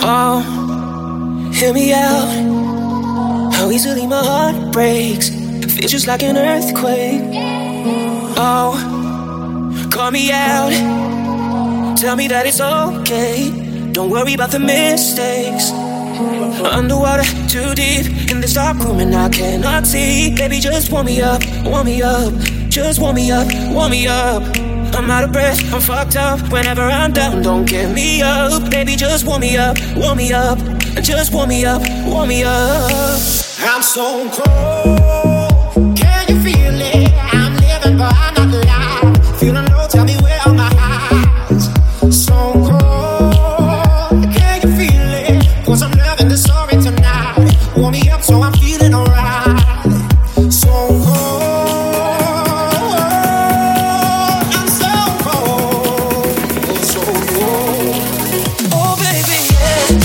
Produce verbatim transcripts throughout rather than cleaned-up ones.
Oh, hear me out. How easily my heart breaks. Feels just like an earthquake. Oh, call me out. Tell me that it's okay. Don't worry about the mistakes. Underwater, too deep in this dark room and I cannot see. Baby, just warm me up, warm me up. Just warm me up, warm me up. I'm out of breath, I'm fucked up. Whenever I'm down, don't get me up. Baby, just warm me up, warm me up. Just warm me up, warm me up. I'm so cold. Can you feel it? I'm living, but I'm not alive. Feeling low, tell me where are my highs? So cold. Can you feel it? Cause I'm loving the story tonight. Warm me up so I'm feeling alright. So cold. I'm so cold. Oh, so cold. Oh, baby, yeah.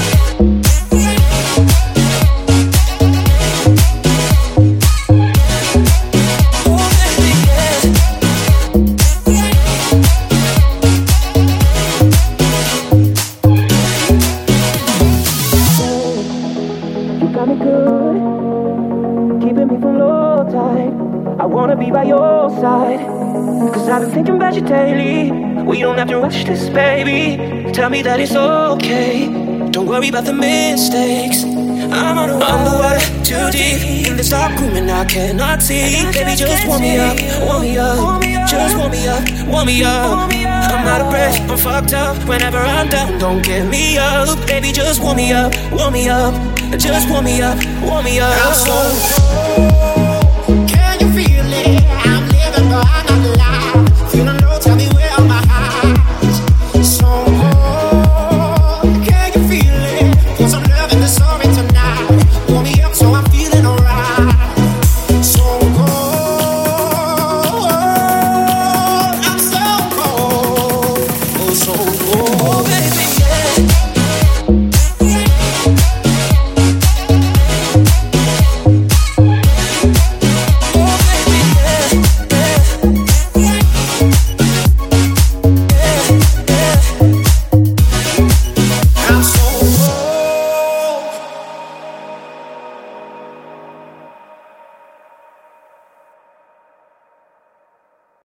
I wanna be by your side, cause I've been thinking about you daily. We don't have to rush this, baby. Tell me that it's okay. Don't worry about the mistakes. I'm on the underwater, too deep in this dark room and I cannot see. Baby, just warm me up, warm me up. Just warm me up, warm me up. I'm out of breath, I'm fucked up. Whenever I'm down, don't get me up. Baby, just warm me up, warm me up. Just warm me up, warm me up. I'm so cold.